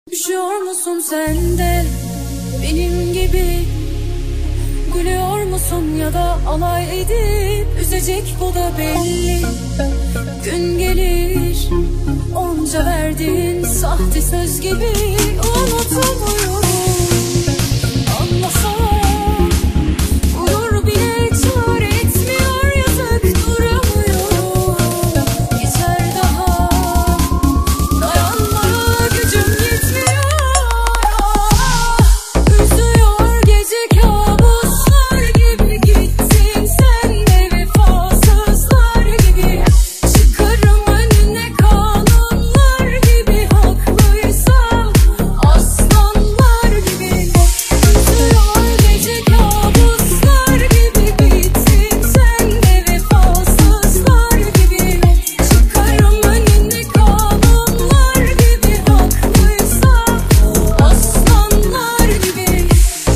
Üşüyor musun sen de benim gibi? Gülüyor musun ya da alay edip üzecek, bu da belli. Gün gelir onca verdiğin sahte söz gibi unutamıyorum. Anlasam uyur bile çare etmiyor, yazık duramıyorum. Geçer daha dayanmaya gücüm yetmiyor. Üzüyor gece kabuslar gibi, gittin sen de vefasızlar gibi. Çıkarım önüne kanunlar gibi, haklıysam aslanlar gibi. Üzüyor gece kabuslar gibi, gittin sen de vefasızlar gibi. Çıkarım önüne kanunlar gibi, haklıysam aslanlar gibi.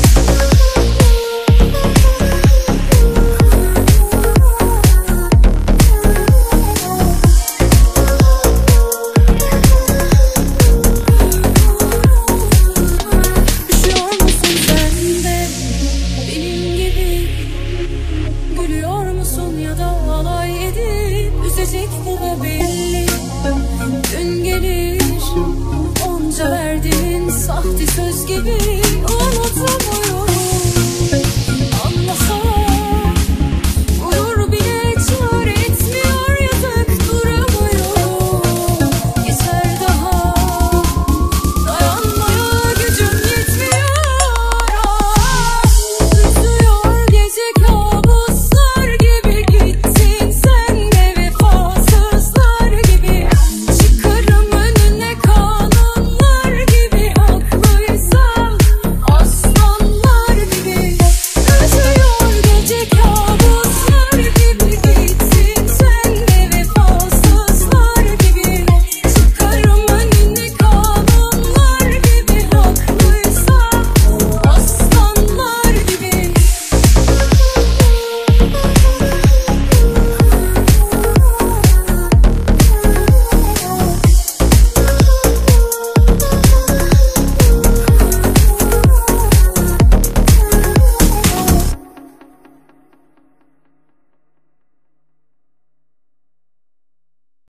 Üşüyor musun sen de benim gibi? Gülüyor musun ya da alay edip üzecek, bu da belli. Gün gelir onca verdiğin sahte söz gibi unutamıyorum.